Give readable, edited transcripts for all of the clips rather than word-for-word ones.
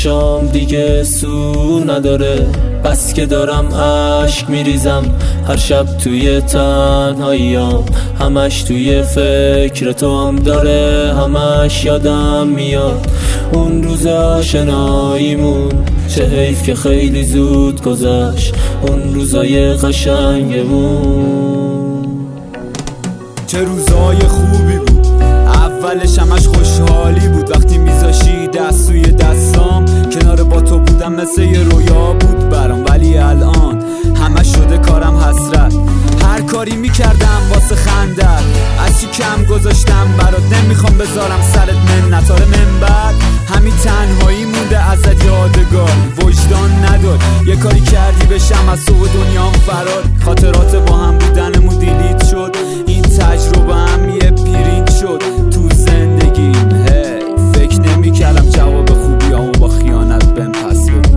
چشام دیگه سو نداره، بس که دارم عشق میریزم هر شب توی تنهاییام، همش توی فکر تو هم داره، همش یادم میاد اون روز آشناییمون، چه حیف که خیلی زود گذشت اون روزای قشنگمون. چه روزای خوبی بود، اولش همش خوشحالی بود، وقتی میذاشی دست توی دستام کنار با تو بودم مثل یه رویا بود برام، ولی الان همش شده کارم حسرت، هر کاری میکردم واسه خندت، از چی کم گذاشتم برات، نمیخوام بذارم سرت منت، آره من بعد همین تنهایی مونده ازت یادگار، وجدان ندار یه کاری کردی بشم از تو و دنیام فرار، خاطرات با هم بودنمون دیلیت شد، این تجربه هم یه پرینت شد تو زندگیم، هی فکر نمیکردم جواب خوبیامو با خیانت بهم پس بدی.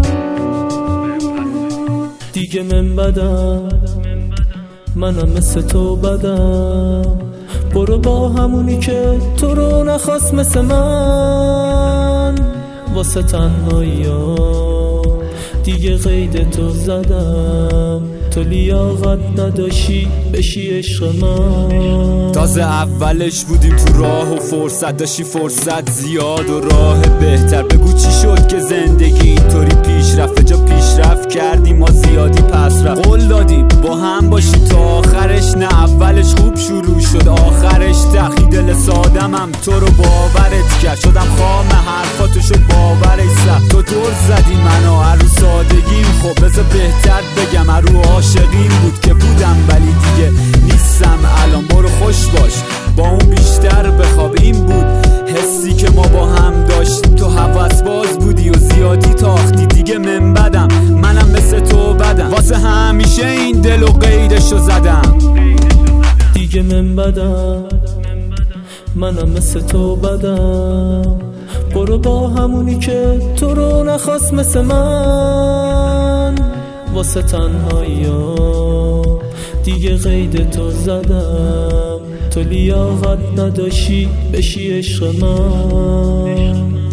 دیگه من بدم، منم مثل تو بدم، برو با همونی که تو رو نخواست مثل من، واسه تنهایی‌ها دیگه قید تو زدم، تو لیاقت نداشی بشی عشق من. تازه اولش بودیم تو راه و فرصت داشتی، فرصت زیاد و راه بهتر، بگو چی شد که زندگی اینطوری پیش رفت، جا پیشرفت کردیم ما زیادی پس رفت، قول دادیم با هم باشی تا آخرش، نه اولش خوب شروع شد آخرش تخی، دل سادمم تو رو باورت کرد، شدم خام حرفاتو شد باورش سخت، تو دور زدی منو هرو سادگیم، خب بذار بهتر بگم هرو عاشقیم بود که بودم ولی دیگه نیستم الان، برو خوش باش با اون بیشتر بخواب، این بود حسی که ما با هم داشتیم، تو هوس باز بودی و زیادی تاختی، دیگه من بدم منم مثل تو بدم، واسه همیشه این دل و قیدشو زدم. دیگه من بدم، منم مثل تو بدم، برو با همونی که تو رو نخواست مثل من، واسه تنهایی‌ها دیگه قید تو زدم، تو لیاقت نداشی بشی عشق من.